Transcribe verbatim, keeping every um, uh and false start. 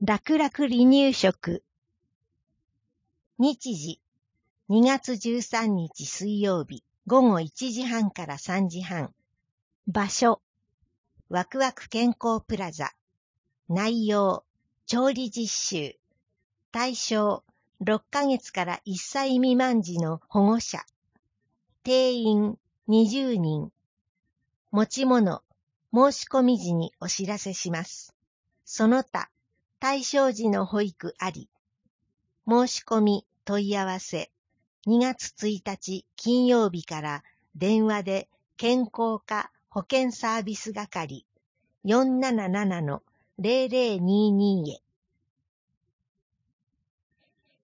楽々離乳食。日時、にがつじゅうさんにち水曜日、ごごいちじはんからさんじはん。場所、ワクワク健康プラザ。内容、調理実習。対象、ろっかげつからいっさい未満児の保護者。定員、にじゅうにん。持ち物、申し込み時にお知らせします。その他、対象児の保育あり。申し込み問い合わせ、にがつついたち金曜日から電話で健康課保健サービス係 よんなななのゼロゼロにーにー へ。